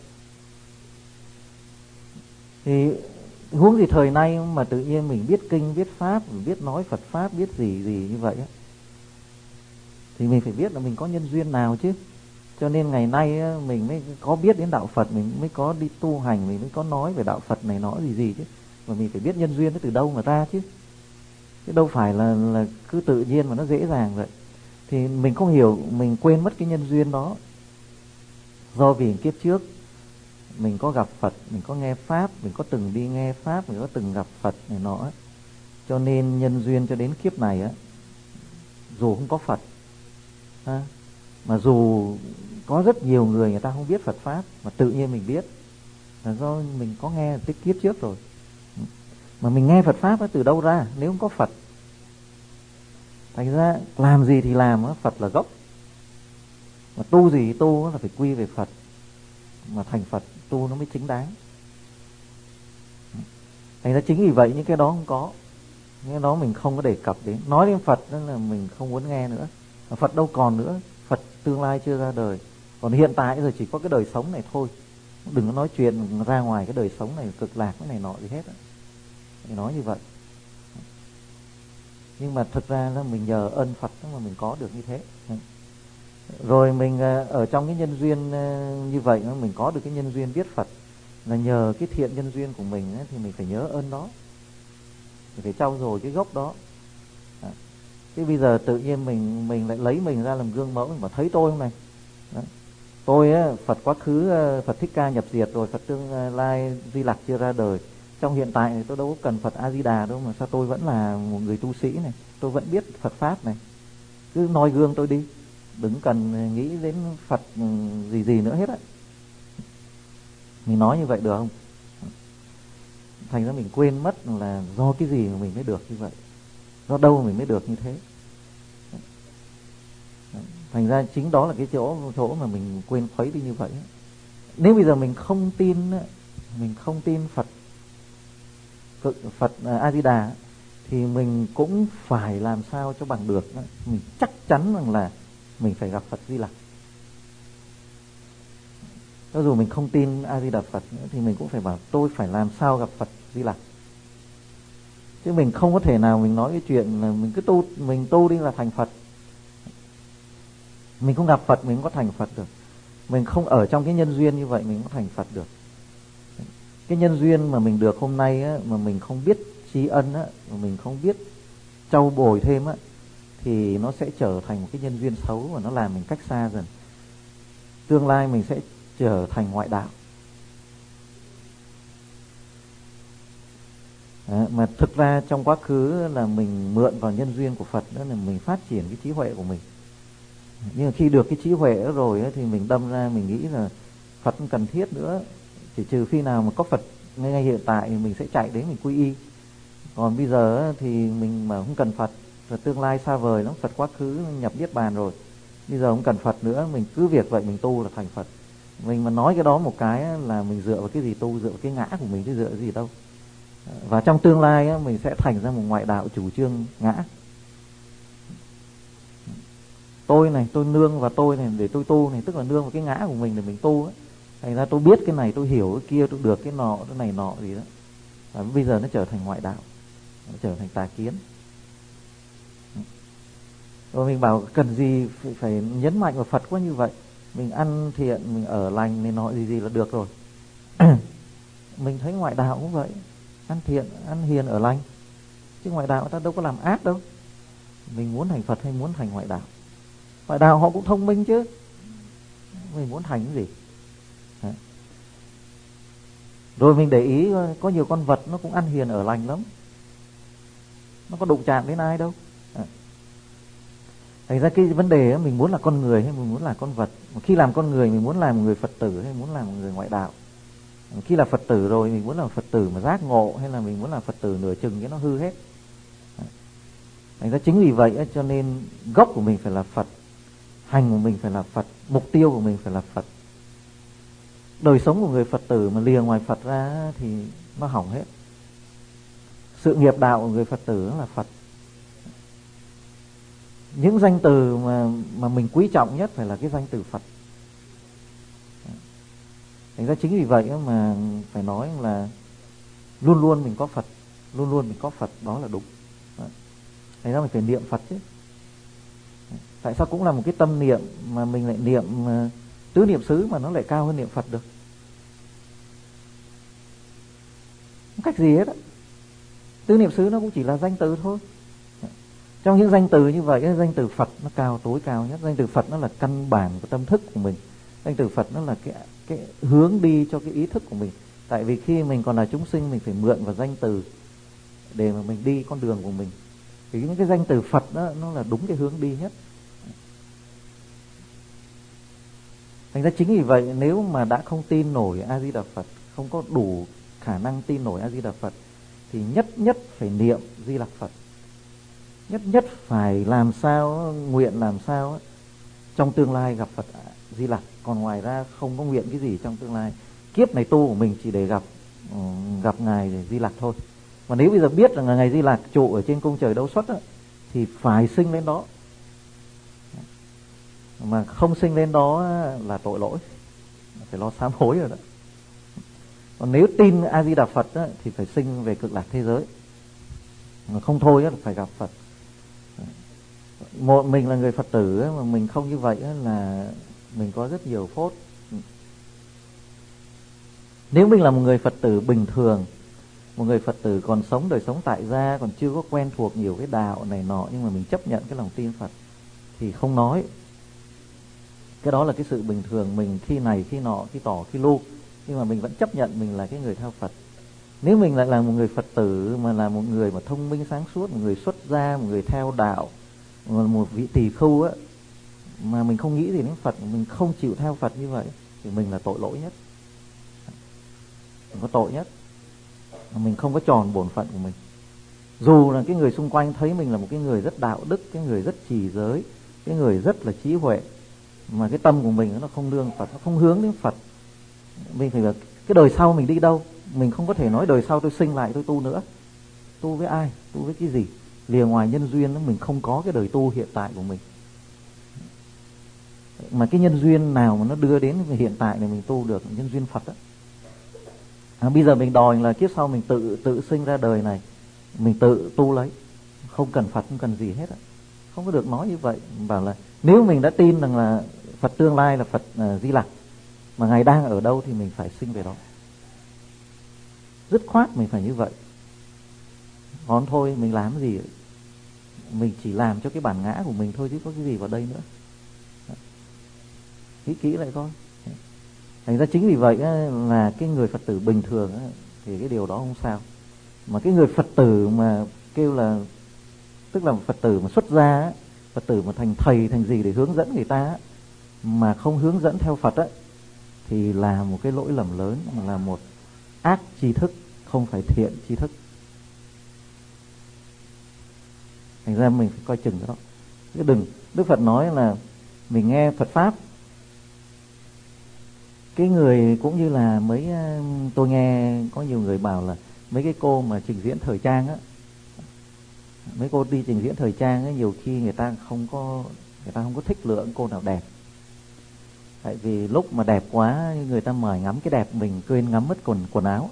thì huống gì thời nay mà tự nhiên mình biết kinh, biết pháp, mình biết nói Phật pháp, biết gì gì như vậy á, thì mình phải biết là mình có nhân duyên nào chứ. Cho nên ngày nay á, mình mới có biết đến đạo Phật, mình mới có đi tu hành, mình mới có nói về đạo Phật này nọ gì gì chứ. Mà mình phải biết nhân duyên nó từ đâu mà ra chứ. Chứ đâu phải là, là cứ tự nhiên mà nó dễ dàng vậy. Thì mình không hiểu, mình quên mất cái nhân duyên đó. Do vì kiếp trước mình có gặp Phật, mình có nghe Pháp, mình có từng đi nghe Pháp, mình có từng gặp Phật này nọ ấy. Cho nên nhân duyên cho đến kiếp này á, dù không có Phật ha, mà dù có rất nhiều người người ta không biết Phật Pháp mà tự nhiên mình biết, là do mình có nghe tích kiếp trước rồi. Mà mình nghe Phật Pháp á, từ đâu ra nếu không có Phật? Thành ra làm gì thì làm á, Phật là gốc. Mà tu gì thì tu là phải quy về Phật, mà thành Phật tu nó mới chính đáng. Thành ra chính vì vậy những cái đó không có, những cái đó mình không có đề cập đến. Nói đến Phật đó là mình không muốn nghe nữa. Mà Phật đâu còn nữa, Phật tương lai chưa ra đời. Còn hiện tại giờ chỉ có cái đời sống này thôi. Đừng có nói chuyện ra ngoài cái đời sống này cực lạc cái này nọ gì hết á. Thì nói như vậy. Nhưng mà thực ra là mình nhờ ơn Phật mà mình có được như thế. Rồi mình ở trong cái nhân duyên như vậy mình có được cái nhân duyên biết Phật, là nhờ cái thiện nhân duyên của mình thì mình phải nhớ ơn đó, mình phải trau dồi cái gốc đó. Thế bây giờ tự nhiên mình mình lại lấy mình ra làm gương mẫu, mình bảo thấy tôi không này. Đó. Tôi á, Phật quá khứ, Phật Thích Ca nhập diệt rồi, Phật tương lai Di Lặc chưa ra đời. Trong hiện tại này tôi đâu có cần Phật A Di Đà đâu, mà sao tôi vẫn là một người tu sĩ này, tôi vẫn biết Phật Pháp này. Cứ noi gương tôi đi, đừng cần nghĩ đến Phật gì gì nữa hết á. Mình nói như vậy được không? Thành ra mình quên mất là do cái gì mà mình mới được như vậy, do đâu mình mới được như thế. Thành ra chính đó là cái chỗ chỗ mà mình quên khuấy đi như vậy. Nếu bây giờ mình không tin, mình không tin Phật Phật A Di Đà thì mình cũng phải làm sao cho bằng được. Mình chắc chắn rằng là mình phải gặp Phật Di Lặc. Cho dù mình không tin A Di Đà Phật nữa thì mình cũng phải bảo tôi phải làm sao gặp Phật Di Lặc. Chứ mình không có thể nào mình nói cái chuyện là mình cứ tu, mình tu đi là thành Phật. Mình không gặp Phật mình không có thành Phật được. Mình không ở trong cái nhân duyên như vậy mình không có thành Phật được. Cái nhân duyên mà mình được hôm nay á, mà mình không biết tri ân á, mà mình không biết trau bồi thêm á, thì nó sẽ trở thành một cái nhân duyên xấu và nó làm mình cách xa dần. Tương lai mình sẽ trở thành ngoại đạo. Đó, mà thực ra trong quá khứ là mình mượn vào nhân duyên của Phật đó là mình phát triển cái trí huệ của mình. Nhưng mà khi được cái trí huệ đó rồi ấy, thì mình đâm ra mình nghĩ là Phật không cần thiết nữa. Chỉ trừ khi nào mà có Phật ngay, ngay hiện tại thì mình sẽ chạy đến mình quy y. Còn bây giờ thì mình mà không cần Phật, rồi tương lai xa vời lắm, Phật quá khứ nhập niết bàn rồi, bây giờ không cần Phật nữa, mình cứ việc vậy mình tu là thành Phật. Mình mà nói cái đó một cái là mình dựa vào cái gì tu, dựa vào cái ngã của mình chứ dựa cái gì đâu. Và trong tương lai mình sẽ thành ra một ngoại đạo chủ trương ngã. Tôi này, tôi nương vào tôi này để tôi tu này, tức là nương vào cái ngã của mình để mình tu ấy. Thành ra tôi biết cái này, tôi hiểu cái kia, tôi được cái nọ, cái này nọ gì đó. Và bây giờ nó trở thành ngoại đạo, nó trở thành tà kiến. Rồi mình bảo cần gì phải, phải nhấn mạnh vào Phật quá như vậy. Mình ăn thiện, mình ở lành này nọ gì gì là được rồi. Mình thấy ngoại đạo cũng vậy, ăn thiện, ăn hiền, ở lành. Chứ ngoại đạo người ta đâu có làm ác đâu. Mình muốn thành Phật hay muốn thành ngoại đạo? Ngoại đạo họ cũng thông minh chứ. Mình muốn thành cái gì? Đấy. Rồi mình để ý có nhiều con vật nó cũng ăn hiền ở lành lắm, nó có đụng chạm đến ai đâu. Đấy. Thành ra cái vấn đề ấy, mình muốn là con người hay mình muốn là con vật. Khi làm con người mình muốn làm một người Phật tử hay muốn làm một người ngoại đạo. Khi là Phật tử rồi mình muốn là Phật tử mà giác ngộ hay là mình muốn là Phật tử nửa chừng cái nó hư hết. Thành ra chính vì vậy ấy, cho nên gốc của mình phải là Phật, hành của mình phải là Phật, mục tiêu của mình phải là Phật. Đời sống của người Phật tử mà lìa ngoài Phật ra thì nó hỏng hết. Sự nghiệp đạo của người Phật tử là Phật. Những danh từ mà mà mình quý trọng nhất phải là cái danh từ Phật. Thành ra chính vì vậy mà phải nói là luôn luôn mình có Phật, luôn luôn mình có Phật, đó là đúng. Thành ra mình phải niệm Phật chứ. Tại sao cũng là một cái tâm niệm mà mình lại niệm tứ niệm xứ mà nó lại cao hơn niệm Phật được? Không cách gì hết á. Tứ niệm xứ nó cũng chỉ là danh từ thôi. Trong những danh từ như vậy, danh từ Phật nó cao, tối cao nhất. Danh từ Phật nó là căn bản của tâm thức của mình. Danh từ Phật nó là cái cái hướng đi cho cái ý thức của mình. Tại vì khi mình còn là chúng sinh, mình phải mượn vào danh từ để mà mình đi con đường của mình. Thì những cái danh từ Phật đó nó là đúng cái hướng đi nhất. Thành ra chính vì vậy nếu mà đã không tin nổi A Di Đà Phật, không có đủ khả năng tin nổi A Di Đà Phật, thì nhất nhất phải niệm Di Lặc Phật. Nhất nhất phải làm sao, nguyện làm sao trong tương lai gặp Phật Di Lặc. Còn ngoài ra không có nguyện cái gì trong tương lai. Kiếp này tu của mình chỉ để gặp gặp Ngài Di Lặc thôi. Mà nếu bây giờ biết là Ngài Di Lặc trụ ở trên cung trời Đấu Xuất á, thì phải sinh lên đó. Mà không sinh lên đó là tội lỗi, phải lo sám hối rồi đó. Còn nếu tin A Di Đà Phật á, thì phải sinh về Cực Lạc thế giới. Mà không thôi á, là phải gặp Phật. Một mình là người Phật tử á, mà mình không như vậy á, là mình có rất nhiều phốt. Nếu mình là một người Phật tử bình thường, một người Phật tử còn sống đời sống tại gia, còn chưa có quen thuộc nhiều cái đạo này nọ, nhưng mà mình chấp nhận cái lòng tin Phật thì không nói. Cái đó là cái sự bình thường, mình khi này khi nọ, khi tỏ khi lu, nhưng mà mình vẫn chấp nhận mình là cái người theo Phật. Nếu mình lại là một người Phật tử mà là một người mà thông minh sáng suốt, một người xuất gia, một người theo đạo, một vị tỳ khưu á, mà mình không nghĩ gì đến Phật, mình không chịu theo Phật như vậy, thì mình là tội lỗi nhất, mình có tội nhất. Mình không có tròn bổn phận của mình. Dù là cái người xung quanh thấy mình là một cái người rất đạo đức, cái người rất trì giới, cái người rất là trí huệ, mà cái tâm của mình nó không nương Phật, nó không hướng đến Phật. Mình phải là cái đời sau mình đi đâu. Mình không có thể nói đời sau tôi sinh lại tôi tu nữa. Tu với ai? Tu với cái gì? Lìa ngoài nhân duyên đó, mình không có cái đời tu hiện tại của mình. Mà cái nhân duyên nào mà nó đưa đến hiện tại này mình tu được, nhân duyên Phật đó. À, bây giờ mình đòi là kiếp sau mình tự tự sinh ra đời này, mình tự tu lấy, không cần Phật, không cần gì hết á. Không có được nói như vậy. Bảo là nếu mình đã tin rằng là Phật tương lai là Phật uh, Di Lặc, mà Ngài đang ở đâu thì mình phải sinh về đó. Dứt khoát mình phải như vậy. Còn thôi mình làm cái gì, mình chỉ làm cho cái bản ngã của mình thôi chứ có cái gì vào đây nữa. Nghĩ kỹ lại coi. Thành ra chính vì vậy là cái người Phật tử bình thường thì cái điều đó không sao. Mà cái người Phật tử mà kêu là, tức là Phật tử mà xuất gia, Phật tử mà thành thầy thành gì để hướng dẫn người ta, mà không hướng dẫn theo Phật ấy, thì là một cái lỗi lầm lớn, mà là một ác tri thức, không phải thiện tri thức. Thành ra mình phải coi chừng cái đó. Chứ đừng, Đức Phật nói là mình nghe Phật Pháp, cái người cũng như là mấy, tôi nghe có nhiều người bảo là mấy cái cô mà trình diễn thời trang á, mấy cô đi trình diễn thời trang á, nhiều khi người ta không có người ta không có thích lựa cô nào đẹp. Tại vì lúc mà đẹp quá người ta mời ngắm cái đẹp, mình quên ngắm mất quần quần áo.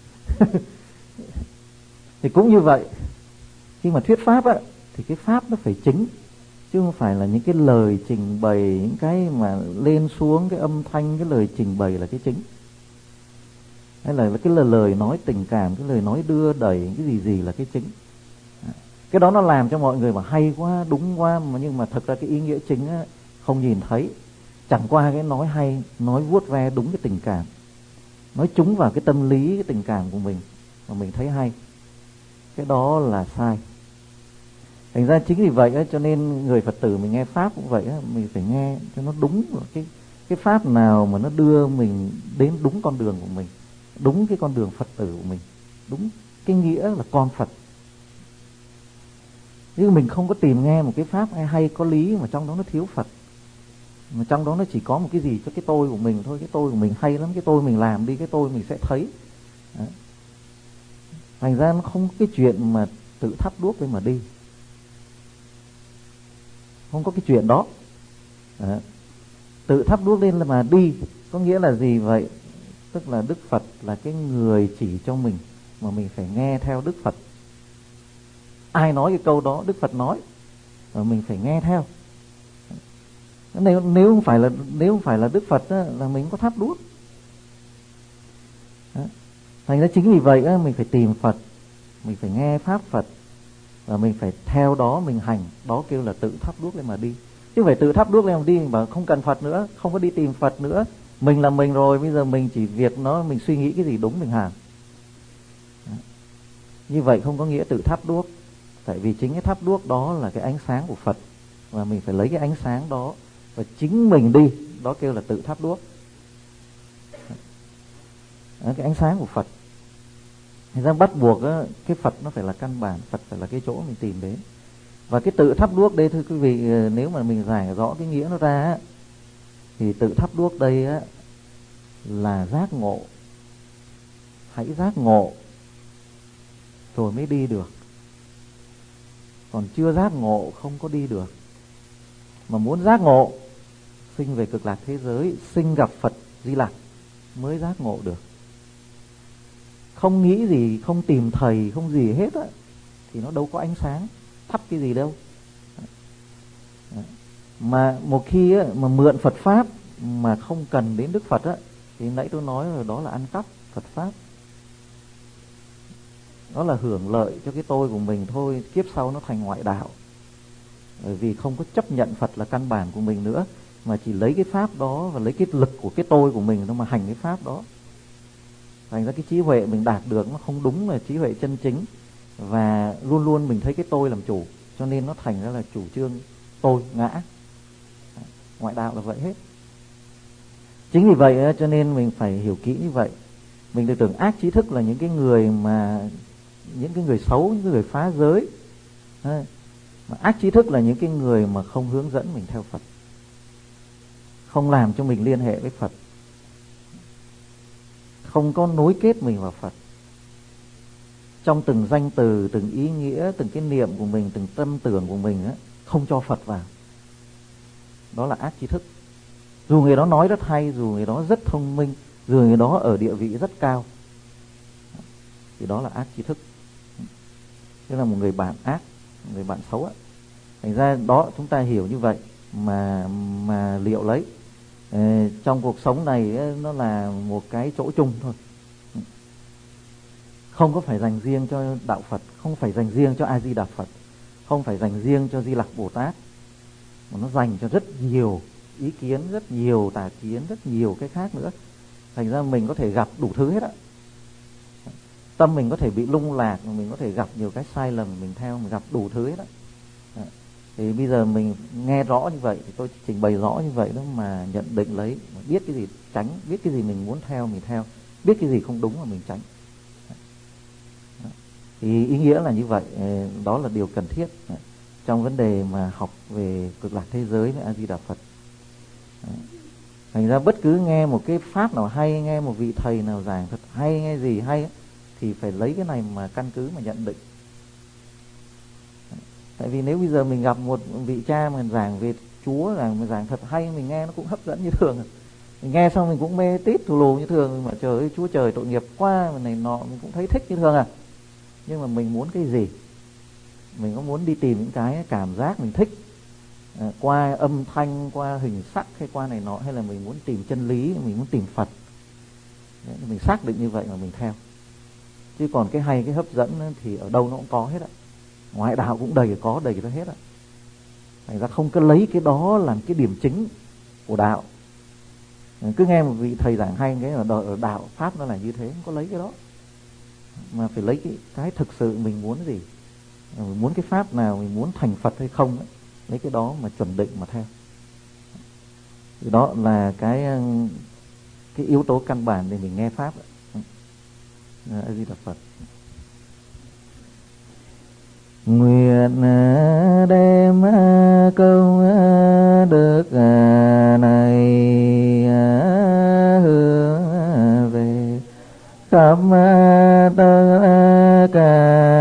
Thì cũng như vậy, khi mà thuyết pháp á, thì cái pháp nó phải chính, chứ không phải là những cái lời trình bày, những cái mà lên xuống cái âm thanh, cái lời trình bày là cái chính. Hay là cái lời, lời nói tình cảm, cái lời nói đưa đẩy, cái gì gì là cái chính. Cái đó nó làm cho mọi người mà hay quá, đúng quá, mà nhưng mà thật ra cái ý nghĩa chính á, không nhìn thấy. Chẳng qua cái nói hay, nói vuốt ve đúng cái tình cảm, nói trúng vào cái tâm lý, cái tình cảm của mình mà mình thấy hay, cái đó là sai. Thành ra chính vì vậy á, cho nên người Phật tử mình nghe pháp cũng vậy á, mình phải nghe cho nó đúng cái cái pháp nào mà nó đưa mình đến đúng con đường của mình, đúng cái con đường Phật tử của mình, đúng cái nghĩa là con Phật. Nhưng mình không có tìm nghe một cái pháp hay, hay có lý mà trong đó nó thiếu Phật, mà trong đó nó chỉ có một cái gì cho cái tôi của mình thôi. Cái tôi của mình hay lắm, cái tôi mình làm đi, cái tôi mình sẽ thấy. Đấy. Thành ra nó không có cái chuyện mà tự thắp đuốc lên mà đi, không có cái chuyện đó. Đấy. Tự thắp đuốc lên là mà đi có nghĩa là gì vậy? Tức là Đức Phật là cái người chỉ cho mình, mà mình phải nghe theo Đức Phật. Ai nói cái câu đó Đức Phật nói, và mình phải nghe theo. Nếu nếu không phải là nếu không phải là Đức Phật á, là mình không có thắp đuốc. Đó. Thành ra chính vì vậy á, mình phải tìm Phật, mình phải nghe pháp Phật, và mình phải theo đó mình hành. Đó kêu là tự thắp đuốc lên mà đi. Chứ không phải tự thắp đuốc lên mà đi, mà không cần Phật nữa, không có đi tìm Phật nữa, Mình là mình rồi, bây giờ mình chỉ việc nó mình suy nghĩ cái gì đúng mình làm. Như vậy không có nghĩa tự thắp đuốc, tại vì chính cái thắp đuốc đó là cái ánh sáng của Phật, và mình phải lấy cái ánh sáng đó và chính mình đi, đó kêu là tự thắp đuốc. Đó, cái ánh sáng của Phật. Thành ra bắt buộc á, cái Phật nó phải là căn bản, Phật phải là cái chỗ mình tìm đến. Và cái tự thắp đuốc đây thưa quý vị, nếu mà mình giải rõ cái nghĩa nó ra á, thì tự thắp đuốc đây á, là giác ngộ. Hãy giác ngộ rồi mới đi được. Còn chưa giác ngộ không có đi được. Mà muốn giác ngộ, sinh về cực lạc thế giới, sinh gặp Phật Di Lặc mới giác ngộ được. Không nghĩ gì, không tìm thầy, không gì hết á, thì nó đâu có ánh sáng, thắp cái gì đâu. Mà một khi á, mà mượn Phật Pháp mà không cần đến Đức Phật á, thì nãy tôi nói rồi, đó là ăn cắp Phật Pháp. Đó là hưởng lợi cho cái tôi của mình thôi, kiếp sau nó thành ngoại đạo. Bởi vì không có chấp nhận Phật là căn bản của mình nữa, mà chỉ lấy cái Pháp đó và lấy cái lực của cái tôi của mình nó mà hành cái Pháp đó. Thành ra cái trí huệ mình đạt được nó không đúng là trí huệ chân chính, và luôn luôn mình thấy cái tôi làm chủ, cho nên nó thành ra là chủ trương tôi ngã. Ngoại đạo là vậy hết. Chính vì vậy cho nên mình phải hiểu kỹ như vậy. Mình được tưởng ác trí thức là những cái người mà những cái người xấu, những cái người phá giới. Mà ác trí thức là những cái người mà không hướng dẫn mình theo Phật, không làm cho mình liên hệ với Phật, không có nối kết mình vào Phật. Trong từng danh từ, từng ý nghĩa, từng cái niệm của mình, từng tâm tưởng của mình á, không cho Phật vào. Đó là ác trí thức. Dù người đó nói rất hay, dù người đó rất thông minh, dù người đó ở địa vị rất cao, thì đó là ác trí thức. Tức là một người bạn ác, một người bạn xấu á. Thành ra đó chúng ta hiểu như vậy mà mà liệu lấy. Ờ, trong cuộc sống này ấy, nó là một cái chỗ chung thôi. Không có phải dành riêng cho đạo Phật, không phải dành riêng cho A Di Đà Phật, không phải dành riêng cho Di Lặc Bồ Tát, mà nó dành cho rất nhiều ý kiến, rất nhiều tà kiến, rất nhiều cái khác nữa. Thành ra mình có thể gặp đủ thứ hết á. Tâm mình có thể bị lung lạc, mình có thể gặp nhiều cái sai lầm, mình theo, mình gặp đủ thứ hết á. Thì bây giờ mình nghe rõ như vậy thì tôi trình bày rõ như vậy đó, mà nhận định lấy, biết cái gì tránh, biết cái gì mình muốn theo mình theo, biết cái gì không đúng mà mình tránh. Thì ý nghĩa là như vậy. Đó là điều cần thiết trong vấn đề mà học về cực lạc thế giới với A Di Đà Phật. Thành ra bất cứ nghe một cái pháp nào hay, nghe một vị thầy nào giảng thật hay, nghe gì hay, thì phải lấy cái này mà căn cứ mà nhận định. Tại vì nếu bây giờ mình gặp một vị cha mà giảng về Chúa, giảng, giảng thật hay, mình nghe nó cũng hấp dẫn như thường. Mình nghe xong mình cũng mê tít thù lù như thường, mà trời ơi Chúa trời tội nghiệp quá, này nọ, mình cũng thấy thích như thường à. Nhưng mà mình muốn cái gì? Mình có muốn đi tìm những cái cảm giác mình thích à, qua âm thanh, qua hình sắc hay qua này nọ, hay là mình muốn tìm chân lý, mình muốn tìm Phật? Đấy, mình xác định như vậy mà mình theo. Chứ còn cái hay, cái hấp dẫn thì ở đâu nó cũng có hết á. Ngoại đạo cũng đầy có, đầy ra hết á. Thành ra không có lấy cái đó làm cái điểm chính của đạo. Cứ nghe một vị thầy giảng hay cái ở đạo Pháp nó là như thế, không có lấy cái đó. Mà phải lấy cái, cái thực sự mình muốn gì, mình muốn cái Pháp nào, mình muốn thành Phật hay không ấy. Lấy cái đó mà chuẩn định mà theo. Thì đó là cái cái yếu tố căn bản để mình nghe Pháp. A Di Đà Phật. Nguyện đem câu đức này hướng về khắp tất cả